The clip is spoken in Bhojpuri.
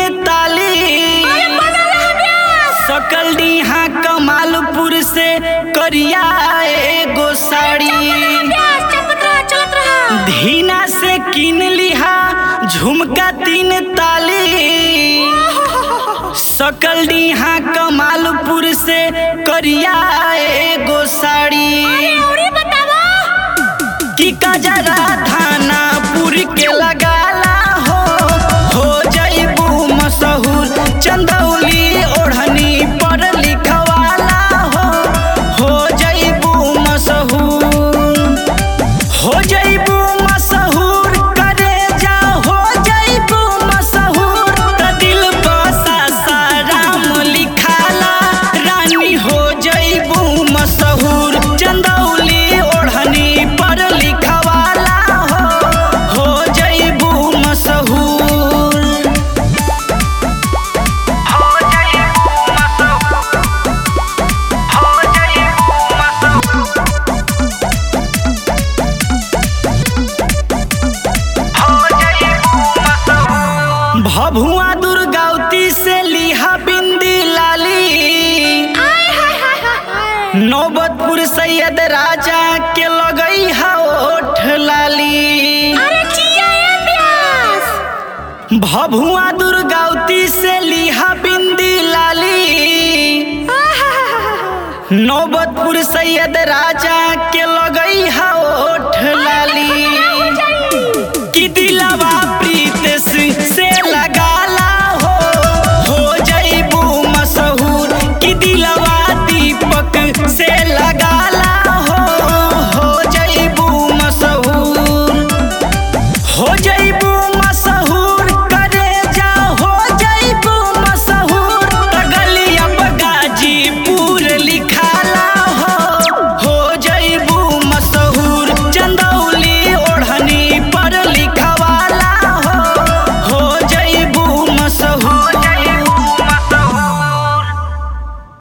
ताली सकल डीहा कमालपुर से करिया एगो साड़ी धीना से किन लिहा झुमका 3 ताली सकल डीहा कमालपुर से करिया एगो साड़ी की कजरा थानापुर के लगाला हो जइबू मशहूर चंदौली ओढ़नी पर लिखवाला हो जइबू मशहूर हो जइबू मशहूर करे जा हो जइबू मशहूर त दिल बसा साराम लिखाला रानी हो जइबू मशहूर चंदौली ओढ़नी पर लिखवाला हो जइबू मशहूर भभुआ दुर्गावती से लिहा बिंदी लाली नौबतपुर सैयद राजा के लगई हा ओठ लाली भभुआ दुर्गावती से लिहा बिंदी लाली नौबतपुर सैयद राजा के